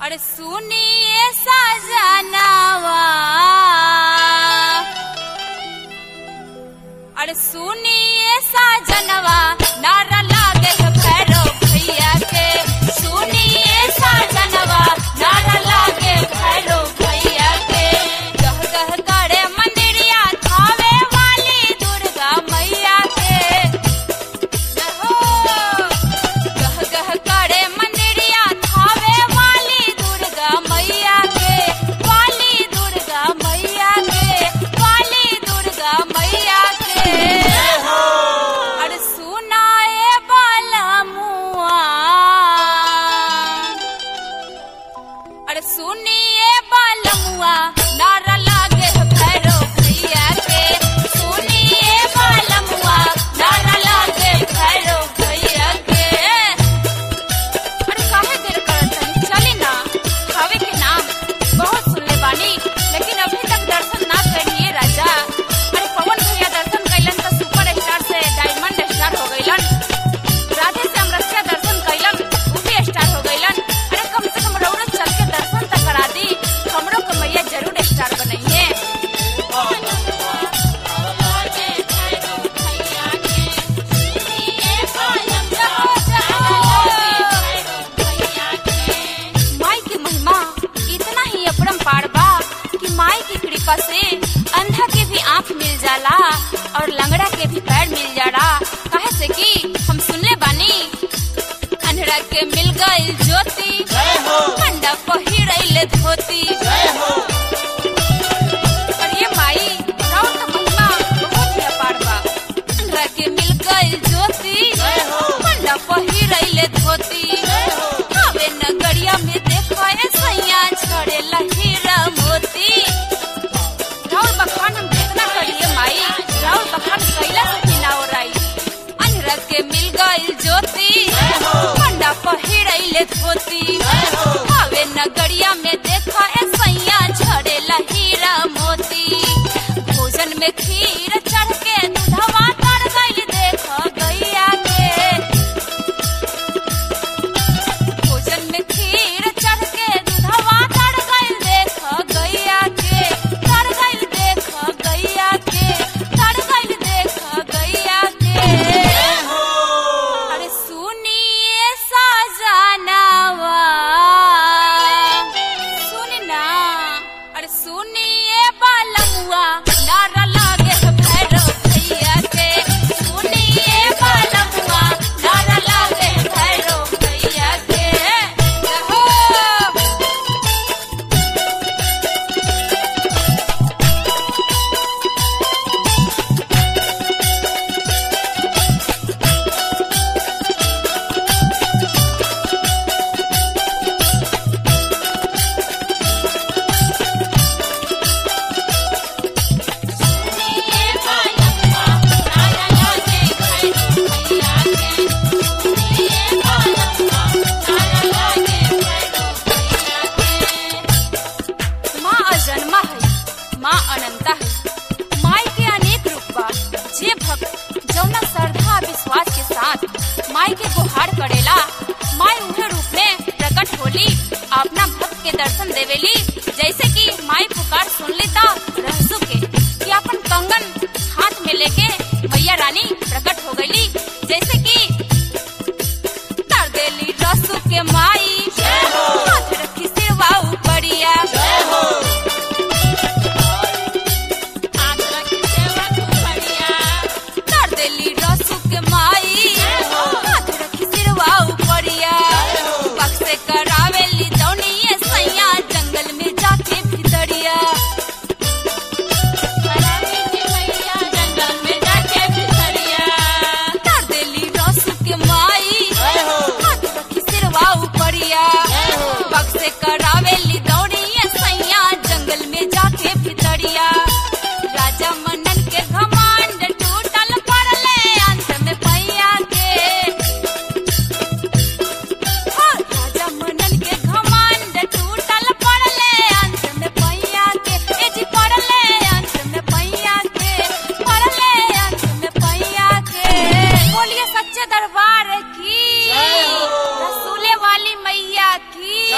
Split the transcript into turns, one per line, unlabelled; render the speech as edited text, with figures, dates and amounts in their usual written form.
अरे सुनिए सजनवा, अरे सुनिए सजनवा, नारा लागे भैरव भैया के। सुनिए सजनवा, नारा लागे भैरव भैया के। गह गह करे मंदिरिया थावे वाली दुर्गा मैया के। गह गह करे मंदिरिया थावे वाली दुर्गा मैया के। वाली दुर्गा मैया के, वाली दुर्गा मैया के। अरे सुनाए बालमुआ, अरे सुनिए बालमुआ, नारा लागे भैरव भैया के। सुनिए बालमुआ, नारा लागे भैरव भैया के। अरे काहे देर करत हनी, चली ना खावे के नाम बहुत सुनले बानी, लेकिन अभी तक दर्शन ना करिए राजा। अरे पवन भैया दर्शन कैलन तो सुपर स्टार से डायमंड स्टार हो गइलन। राधे से अमरसिया दर्शन कैलन, वो भी स्टार हो गइलन। अरे कम से कम रउरा चल के दर्शन तक करा दी, हमरो के मैया जरूर स्टार बनाइए। माई की महिमा इतना ही अपरंपार बा कि माई की कृपा से अंधा के भी आँख मिल जाला और लंगड़ा के भी पैर मिल जाला। काहे से कि हम सुनले बानी, अंधड़ा के मिल गई ज्योति, मंडा पहिरैले धोती। और ये माई राउर का महिमा बहुत ही अपार बा। अंधड़ा के मिल गई ज्योति, मंडा पहिरैले धोती। आवे नगरिया में देखो ए सैया छड़ेला हीरा मोती। राउर बखान हम कितना करिए माई, राउर बखान कैला से भी ना ओराई। अंधड़ा के मिल गई ज्योति, मंडा पहिरैले धोती। आवे नगरिया में देखो ए सैया छड़ेला हीरा मोती। भोजन में खीर चढ़ के दूधवा तर गइल देखो गैया के। भोजन में खीर चढ़ के दूधवा तर गइल देखो गैया के। तर गइल देखो गैया के, तर गइल देखो गैया के। अरे सुनिए सजनवा, सुन ना, अरे सुनिए बालमुआ, नारा लागे भैरव भैया के। सुनिए बालमुआ, नारा लागे भैरव भैया के। रहो सुनिए बालमुआ, नारा लागे भैरव भैया के। सुनिए बालमुआ, नारा लागे भैरव भैया के। माँ अजन्मा है, माँ अनंता है। माई के अनेक रूप बा। जे भक्त जौना श्रद्धा विश्वास के साथ माई के गुहार करेला, माई उहे रूप में प्रकट होली, अपना भक्त के दर्शन देवेली। जैसे कि माई पुकार सुन लेता रहसु के कि अपन कंगन हाथ में लेके मैया रानी प्रकट हो गईली। जैसे कि कर देली रहसु के माई, हाथ रखी सिरवा ऊपरिया। हाथ रखी सिरवा ऊपरिया, कर देली रहसु के माई, हाथ रखी सिरवा ऊपरिया। पग से करावेली दौनिये सैया, जंगल में जाके भितरिया। करावेली मैया, जंगल में जाके भितरिया। कर देली रहसु के माई, हाथ रखी सिरवा ऊपरिया। पग से करावेली दौनिये सैया, जंगल में जाके भितरिया। राजा मनन के घमंड टूटल पड़ले अंत में पैया के। राजा मनन के घमंड टूटल पड़ले अंत में पैया के। ए जी पड़ले अंत में पैया के, पड़ले अंत में पैया के। बोलिए सच्चे दरबार की, रसूले वाली मैया की।